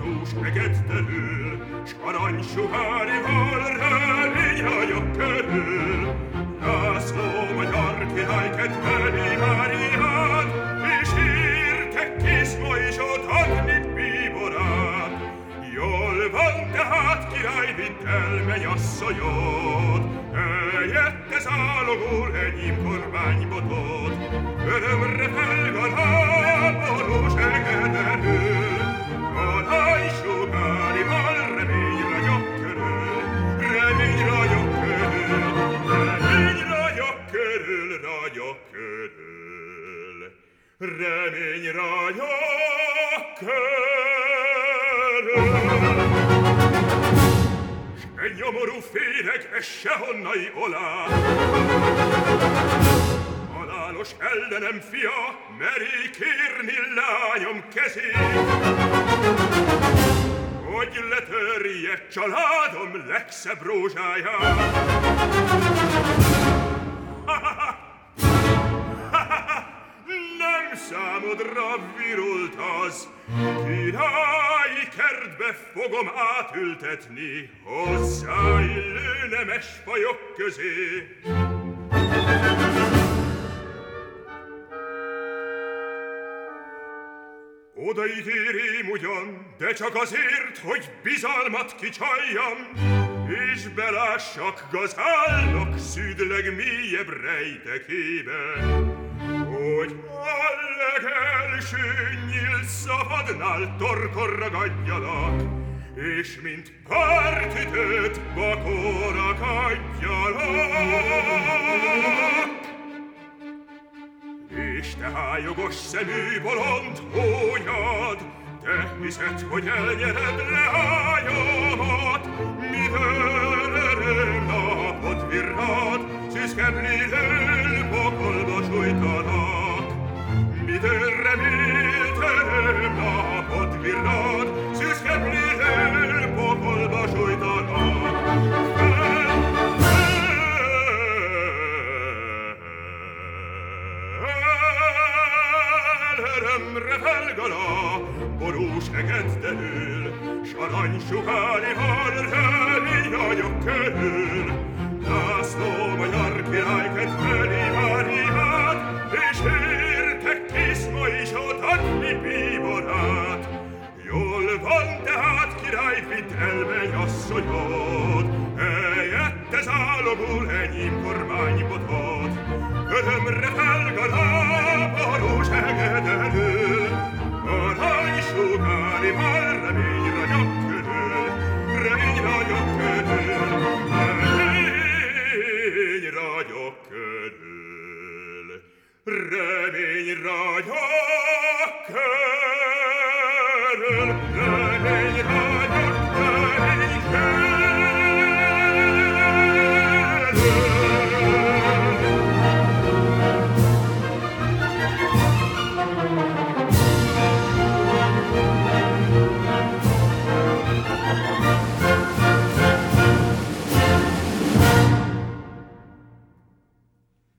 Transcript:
borús hegedterül, s aranysuhárival remény ragyog körül. László magyar király kedveli Máriát, és írtek kész Majzsot adni bíborát. Jól van, tehát király, vidd el mennyasszonyod, helyette zálogul enyém kormánybotot. Örömre felgal a borús hegedterül, aranysugárival remény ragyog körül, remény ragyog körül, remény ragyog körül, ragyog körül, remény ragyog körül. S egy nyomorú féreg esse honnai olá, halálos ellenem fia meri kérni lányom kezét, hogy letörje családom legszebb rózsáját. Nem számodra virult az, királyi kertbe fogom átültetni hozzáillő nemes fajok közé. Odaítérém ugyan, de csak azért, hogy bizalmat kicsaljam, és belássak gazálnak szűdleg mélyebb rejtekébe, hogy a legelső nyílt szabadnál torkon ragadjalak, és mint pártütőt bakóra kadjalak. És te hájogos szemű bolond hólyad, te hiszed, hogy elnyered leányomat, mivel örömnapot virrad, szűzkebb lélől pokolba sújtanak. Mivel remélt örömnapot virrad, szűzkebb lélől pokolba sújtanak. Örömre felgal a borús hegedterül, s aranysuhárival remény ragyog körül. László magyar király kedveli Máriát, és értek kész Majzsot adni bíborát. Jól van, tehát király, vidd el mennyasszonyod, helyette zálogul enyém kormánybotot. Örömre felgal a borús hegedterül, aranysugárival remény ragyog körül, remény ragyog körül, remény ragyog körül, remény ragyog körül.